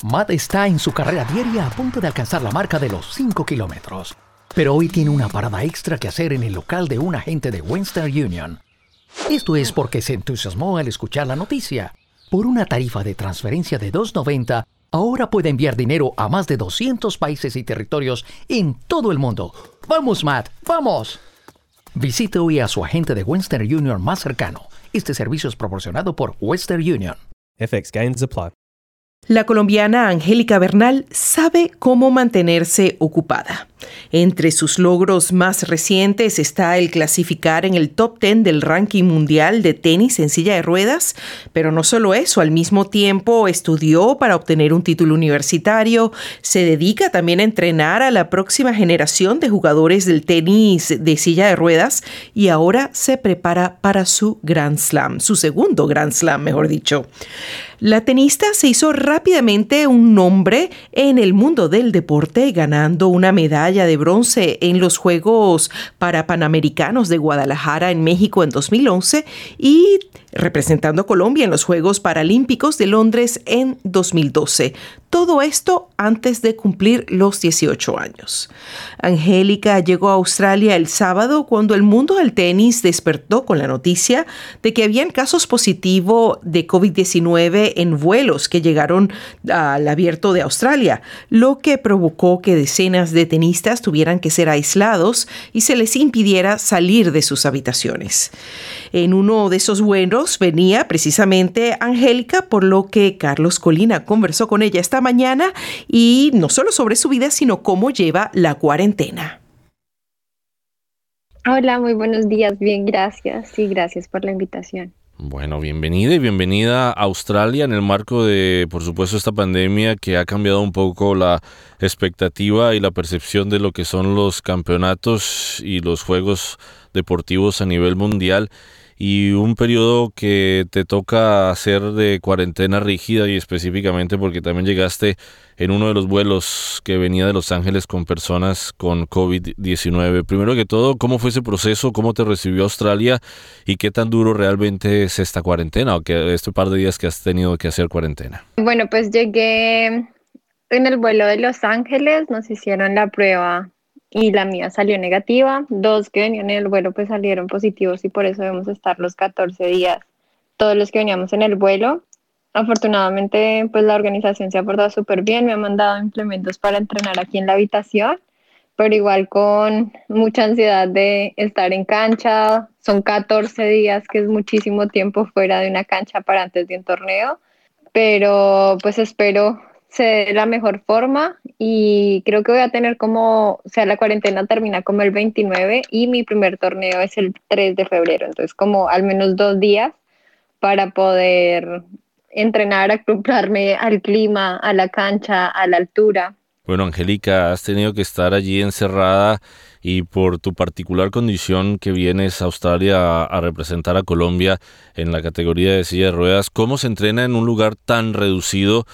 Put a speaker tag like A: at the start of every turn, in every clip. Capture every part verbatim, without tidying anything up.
A: Matt está en su carrera diaria a punto de alcanzar la marca de los cinco kilómetros. Pero hoy tiene una parada extra que hacer en el local de un agente de Western Union. Esto es porque se entusiasmó al escuchar la noticia. Por una tarifa de transferencia de dos noventa, ahora puede enviar dinero a más de doscientos países y territorios en todo el mundo. ¡Vamos, Matt! ¡Vamos! Visite hoy a su agente de Western Union más cercano. Este servicio es proporcionado por Western Union.
B: F X Gains apply.
C: La colombiana Angélica Bernal sabe cómo mantenerse ocupada. Entre sus logros más recientes está el clasificar en el top diez del ranking mundial de tenis en silla de ruedas, pero no solo eso, al mismo tiempo estudió para obtener un título universitario, se dedica también a entrenar a la próxima generación de jugadores del tenis de silla de ruedas y ahora se prepara para su Grand Slam, su segundo Grand Slam, mejor dicho. La tenista se hizo rápidamente un nombre en el mundo del deporte, ganando una medalla de bronce en los Juegos Parapanamericanos de Guadalajara en México en dos mil once y representando a Colombia en los Juegos Paralímpicos de Londres en dos mil doce. Todo esto antes de cumplir los dieciocho años. Angélica llegó a Australia el sábado cuando el mundo del tenis despertó con la noticia de que habían casos positivos de COVID diecinueve en vuelos que llegaron al abierto de Australia, lo que provocó que decenas de tenistas tuvieran que ser aislados y se les impidiera salir de sus habitaciones. En uno de esos vuelos venía precisamente Angélica, por lo que Carlos Colina conversó con ella esta mañana y no solo sobre su vida, sino cómo lleva la cuarentena.
D: Hola, muy buenos días. Bien, gracias. Y gracias por la invitación.
E: Bueno, bienvenida y bienvenida a Australia en el marco de, por supuesto, esta pandemia que ha cambiado un poco la expectativa y la percepción de lo que son los campeonatos y los juegos deportivos a nivel mundial. Y un periodo que te toca hacer de cuarentena rígida y específicamente porque también llegaste en uno de los vuelos que venía de Los Ángeles con personas con COVID diecinueve. Primero que todo, ¿cómo fue ese proceso? ¿Cómo te recibió Australia? ¿Y qué tan duro realmente es esta cuarentena o que este par de días que has tenido que hacer cuarentena?
D: Bueno, pues llegué en el vuelo de Los Ángeles, nos hicieron la prueba y la mía salió negativa. Dos que venían en el vuelo pues salieron positivos y por eso debemos estar los catorce días. Todos los que veníamos en el vuelo. Afortunadamente pues la organización se ha portado súper bien, me ha mandado implementos para entrenar aquí en la habitación, pero igual con mucha ansiedad de estar en cancha. Son catorce días, que es muchísimo tiempo fuera de una cancha para antes de un torneo, pero pues espero de la mejor forma y creo que voy a tener como, o sea, la cuarentena termina como el veintinueve y mi primer torneo es el tres de febrero, entonces como al menos dos días para poder entrenar, acoplarme al clima, a la cancha, a la altura.
E: Bueno, Angélica, has tenido que estar allí encerrada y por tu particular condición que vienes a Australia a, a representar a Colombia en la categoría de silla de ruedas, ¿cómo se entrena en un lugar tan reducido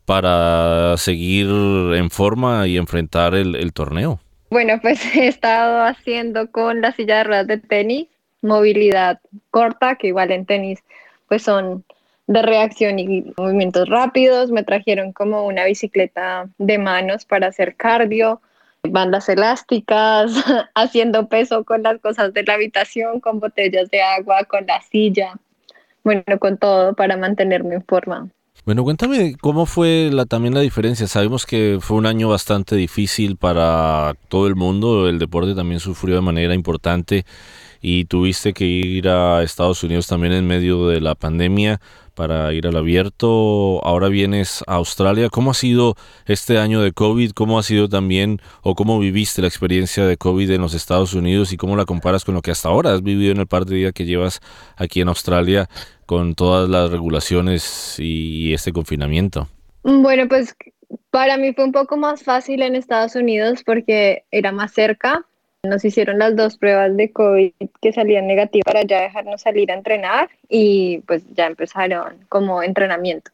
E: para seguir en forma y enfrentar el, el torneo?
D: Bueno, pues he estado haciendo con la silla de ruedas de tenis, movilidad corta, que igual en tenis pues son de reacción y movimientos rápidos. Me trajeron como una bicicleta de manos para hacer cardio, bandas elásticas, haciendo peso con las cosas de la habitación, con botellas de agua, con la silla, bueno, con todo para mantenerme en forma.
E: Bueno, cuéntame cómo fue la, también la diferencia. Sabemos que fue un año bastante difícil para todo el mundo. El deporte también sufrió de manera importante y tuviste que ir a Estados Unidos también en medio de la pandemia para ir al abierto. Ahora vienes a Australia. ¿Cómo ha sido este año de COVID? ¿Cómo ha sido también o cómo viviste la experiencia de COVID en los Estados Unidos y cómo la comparas con lo que hasta ahora has vivido en el par de días que llevas aquí en Australia con todas las regulaciones y este confinamiento?
D: Bueno, pues para mí fue un poco más fácil en Estados Unidos porque era más cerca. Nos hicieron las dos pruebas de COVID que salían negativas para ya dejarnos salir a entrenar y pues ya empezaron como entrenamiento.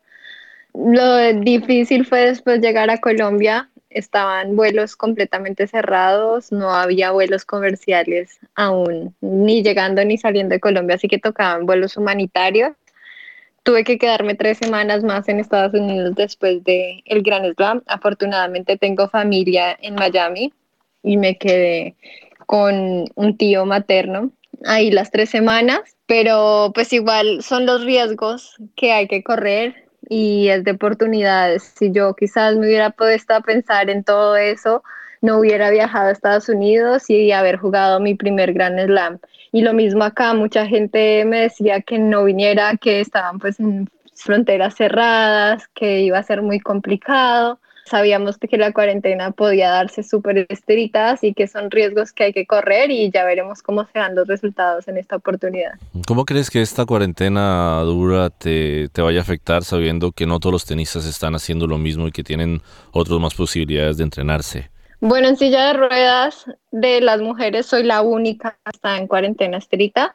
D: Lo difícil fue después llegar a Colombia. Estaban vuelos completamente cerrados, no había vuelos comerciales aún, ni llegando ni saliendo de Colombia, así que tocaban vuelos humanitarios. tuve que quedarme tres semanas más en Estados Unidos después de el Grand Slam. Afortunadamente tengo familia en Miami y me quedé con un tío materno ahí las tres semanas, pero pues igual son los riesgos que hay que correr y es de oportunidades. Si yo quizás me hubiera puesto a pensar en todo eso, no hubiera viajado a Estados Unidos y haber jugado mi primer Grand Slam. Y lo mismo acá, mucha gente me decía que no viniera, que estaban pues en fronteras cerradas, que iba a ser muy complicado. Sabíamos que la cuarentena podía darse súper estricta, así que son riesgos que hay que correr y ya veremos cómo se dan los resultados en esta oportunidad.
E: ¿Cómo crees que esta cuarentena dura te, te vaya a afectar sabiendo que no todos los tenistas están haciendo lo mismo y que tienen otras más posibilidades de entrenarse?
D: Bueno, en silla de ruedas de las mujeres soy la única que está en cuarentena estricta.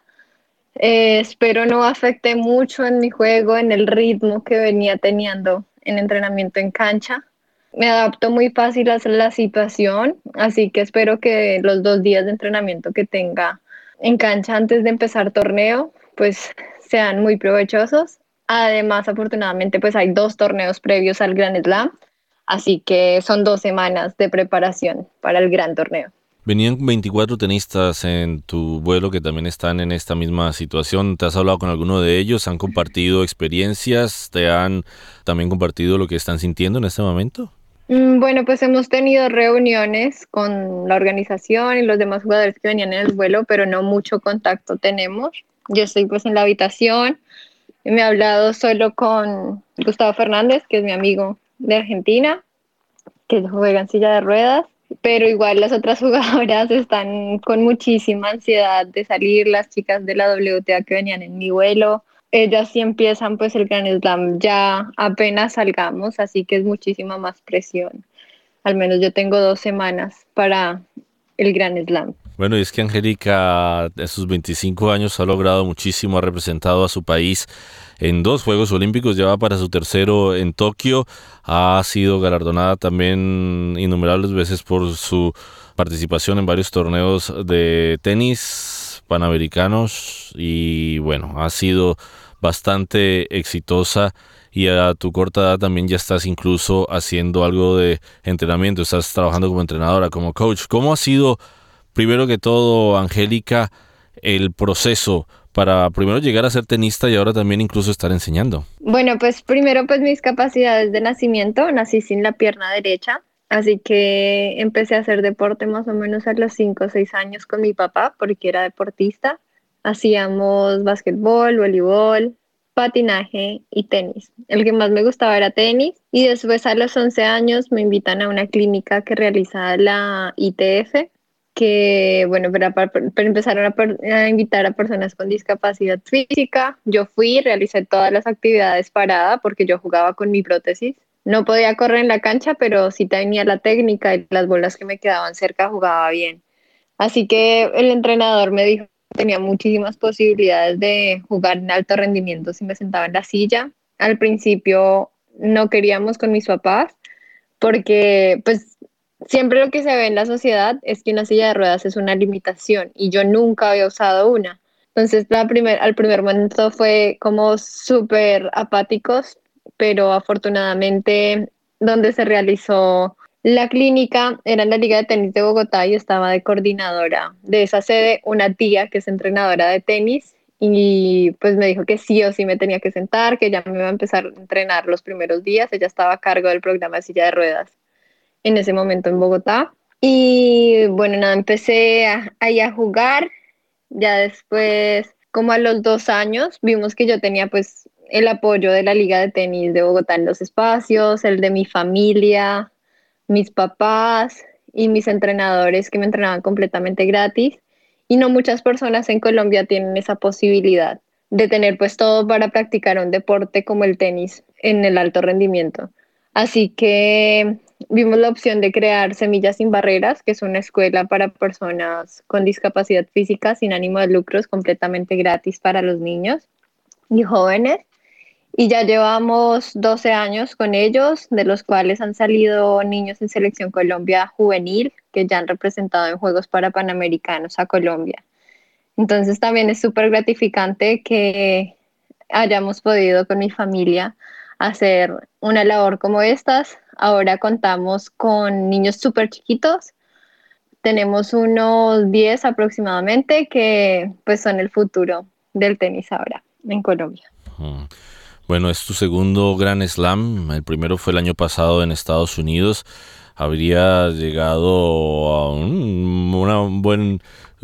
D: Eh, espero no afecte mucho en mi juego, en el ritmo que venía teniendo en entrenamiento en cancha. Me adapto muy fácil a la situación, así que espero que los dos días de entrenamiento que tenga en cancha antes de empezar torneo, pues sean muy provechosos. Además, afortunadamente, pues hay dos torneos previos al Grand Slam, así que son dos semanas de preparación para el gran torneo.
E: Venían veinticuatro tenistas en tu vuelo que también están en esta misma situación. ¿Te has hablado con alguno de ellos? ¿Han compartido experiencias? ¿Te han también compartido lo que están sintiendo en este momento?
D: Bueno, pues hemos tenido reuniones con la organización y los demás jugadores que venían en el vuelo, pero no mucho contacto tenemos. Yo estoy pues en la habitación, me he hablado solo con Gustavo Fernández, que es mi amigo de Argentina, que juega en silla de ruedas, pero igual las otras jugadoras están con muchísima ansiedad de salir, las chicas de la W T A que venían en mi vuelo. Ellas sí empiezan pues el Grand Slam ya apenas salgamos, así que es muchísima más presión. Al menos yo tengo dos semanas para el Grand Slam.
E: Bueno, y es que Angélica, a sus veinticinco años, ha logrado muchísimo, ha representado a su país en dos Juegos Olímpicos, ya va para su tercero en Tokio, ha sido galardonada también innumerables veces por su participación en varios torneos de tenis panamericanos y bueno, ha sido bastante exitosa y a tu corta edad también ya estás incluso haciendo algo de entrenamiento, estás trabajando como entrenadora, como coach. ¿Cómo ha sido, primero que todo, Angélica, el proceso para primero llegar a ser tenista y ahora también incluso estar enseñando?
D: Bueno, pues primero pues mis capacidades de nacimiento, nací sin la pierna derecha, así que empecé a hacer deporte más o menos a los cinco o seis años con mi papá porque era deportista. Hacíamos básquetbol, voleibol, patinaje y tenis. El que más me gustaba era tenis y después a los once años me invitan a una clínica que realiza la I T F, que bueno, pero, pero empezaron a, a invitar a personas con discapacidad física. Yo fui, realicé todas las actividades parada porque yo jugaba con mi prótesis. No podía correr en la cancha, pero sí tenía la técnica y las bolas que me quedaban cerca jugaba bien. Así que el entrenador me dijo que tenía muchísimas posibilidades de jugar en alto rendimiento si me sentaba en la silla. Al principio no queríamos con mis papás porque pues siempre lo que se ve en la sociedad es que una silla de ruedas es una limitación y yo nunca había usado una. Entonces la primer, al primer momento fue como súper apáticos, pero afortunadamente donde se realizó la clínica era en la Liga de Tenis de Bogotá y estaba de coordinadora de esa sede una tía que es entrenadora de tenis y pues me dijo que sí o sí me tenía que sentar, que ya me iba a empezar a entrenar los primeros días. Ella estaba a cargo del programa de silla de ruedas en ese momento en Bogotá. Y bueno, nada, empecé a, ahí a jugar. Ya después, como a los dos años, vimos que yo tenía pues el apoyo de la Liga de Tenis de Bogotá en los espacios, el de mi familia, mis papás y mis entrenadores que me entrenaban completamente gratis. Y no muchas personas en Colombia tienen esa posibilidad de tener pues todo para practicar un deporte como el tenis en el alto rendimiento. Así que vimos la opción de crear Semillas Sin Barreras, que es una escuela para personas con discapacidad física sin ánimo de lucros, completamente gratis para los niños y jóvenes. Y ya llevamos doce años con ellos, de los cuales han salido niños en Selección Colombia juvenil, que ya han representado en Juegos para Panamericanos a Colombia. Entonces también es súper gratificante que hayamos podido con mi familia hacer una labor como estas. Ahora contamos con niños súper chiquitos. Tenemos unos diez aproximadamente que pues son el futuro del tenis ahora en Colombia.
E: Hmm. Bueno, es tu segundo Grand Slam. El primero fue el año pasado en Estados Unidos. Habría llegado a un, una, un buen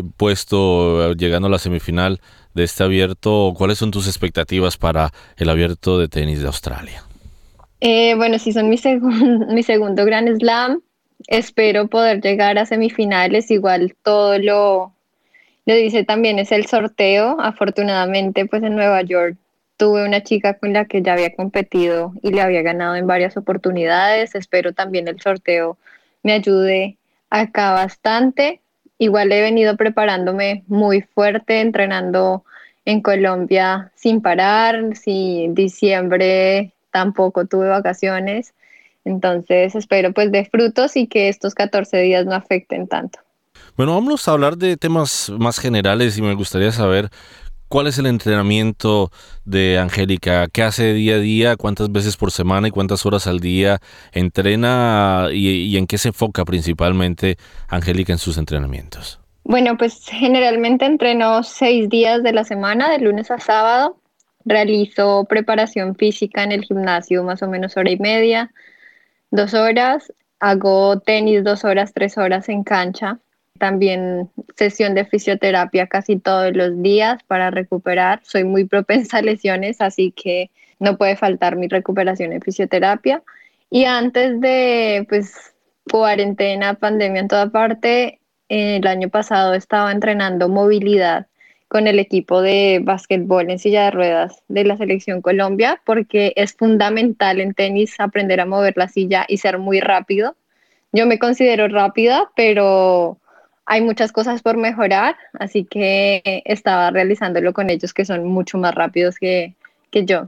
E: puesto llegando a la semifinal de este abierto. ¿Cuáles son tus expectativas para el abierto de tenis de Australia?
D: Eh, bueno, sí, son mi, segun, mi segundo Grand Slam. Espero poder llegar a semifinales. Igual todo lo, lo dice también es el sorteo. Afortunadamente, pues en Nueva York tuve una chica con la que ya había competido y le había ganado en varias oportunidades. Espero también el sorteo me ayude acá bastante. Igual he venido preparándome muy fuerte, entrenando en Colombia sin parar. Si diciembre tampoco tuve vacaciones. Entonces espero pues de frutos y que estos catorce días no afecten tanto.
E: Bueno, vamos a hablar de temas más generales y me gustaría saber ¿cuál es el entrenamiento de Angélica? ¿Qué hace día a día? ¿Cuántas veces por semana y cuántas horas al día entrena? ¿Y, y en qué se enfoca principalmente Angélica en sus entrenamientos?
D: Bueno, pues generalmente entreno seis días de la semana, de lunes a sábado. Realizo preparación física en el gimnasio, más o menos hora y media, dos horas. Hago tenis dos horas, tres horas en cancha. También sesión de fisioterapia casi todos los días para recuperar. Soy muy propensa a lesiones, así que no puede faltar mi recuperación en fisioterapia. Y antes de pues, cuarentena, pandemia en toda parte, el año pasado estaba entrenando movilidad con el equipo de básquetbol en silla de ruedas de la Selección Colombia, porque es fundamental en tenis aprender a mover la silla y ser muy rápido. Yo me considero rápida, pero hay muchas cosas por mejorar, así que estaba realizándolo con ellos que son mucho más rápidos que, que yo.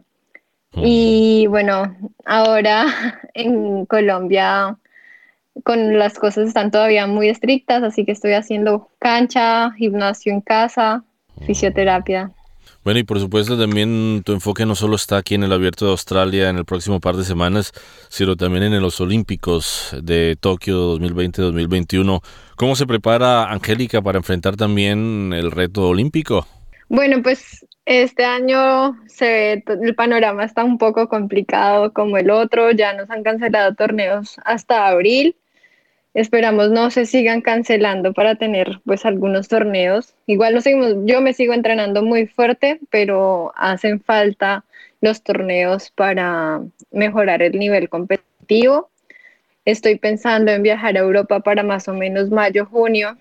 D: Y bueno, ahora en Colombia con las cosas están todavía muy estrictas, así que estoy haciendo cancha, gimnasio en casa, fisioterapia.
E: Bueno, y por supuesto también tu enfoque no solo está aquí en el Abierto de Australia en el próximo par de semanas, sino también en los Olímpicos de Tokio dos mil veinte dos mil veintiuno. ¿Cómo se prepara Angélica para enfrentar también el reto olímpico?
D: Bueno, pues este año se ve, el panorama está un poco complicado como el otro, ya nos han cancelado torneos hasta abril. Esperamos no se sigan cancelando para tener pues algunos torneos. Igual no seguimos, yo me sigo entrenando muy fuerte, pero hacen falta los torneos para mejorar el nivel competitivo. Estoy pensando en viajar a Europa para más o menos mayo, junio,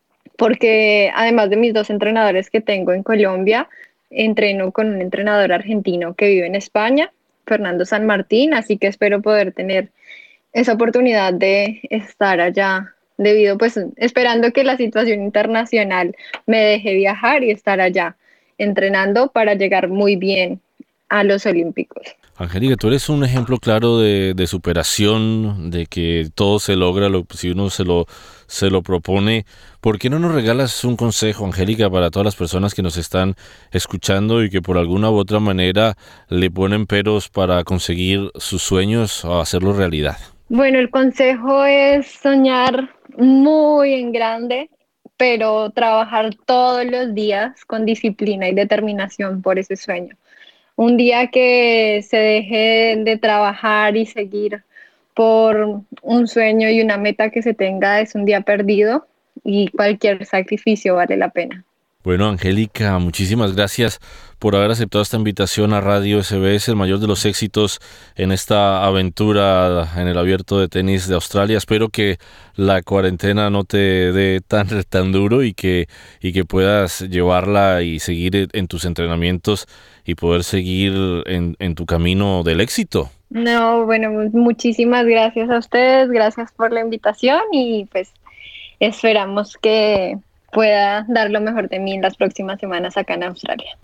D: porque además de mis dos entrenadores que tengo en Colombia, entreno con un entrenador argentino que vive en España, Fernando San Martín, así que espero poder tener esa oportunidad de estar allá debido, pues, esperando que la situación internacional me deje viajar y estar allá entrenando para llegar muy bien a los Olímpicos.
E: Angélica, tú eres un ejemplo claro de, de superación, de que todo se logra lo, si uno se lo, se lo propone. ¿Por qué no nos regalas un consejo, Angélica, para todas las personas que nos están escuchando y que por alguna u otra manera le ponen peros para conseguir sus sueños o hacerlo realidad?
D: Bueno, el consejo es soñar muy en grande, pero trabajar todos los días con disciplina y determinación por ese sueño. Un día que se deje de trabajar y seguir por un sueño y una meta que se tenga es un día perdido y cualquier sacrificio vale la pena.
E: Bueno, Angélica, muchísimas gracias por haber aceptado esta invitación a Radio S B S, el mayor de los éxitos en esta aventura en el Abierto de Tenis de Australia. Espero que la cuarentena no te dé tan, tan duro y que, y que puedas llevarla y seguir en tus entrenamientos y poder seguir en, en tu camino del éxito.
D: No, bueno, muchísimas gracias a ustedes, gracias por la invitación y pues esperamos que pueda dar lo mejor de mí en las próximas semanas acá en Australia.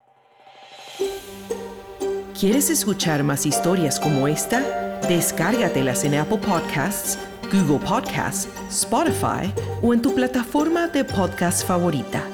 C: ¿Quieres escuchar más historias como esta? Descárgatelas en Apple Podcasts, Google Podcasts, Spotify o en tu plataforma de podcast favorita.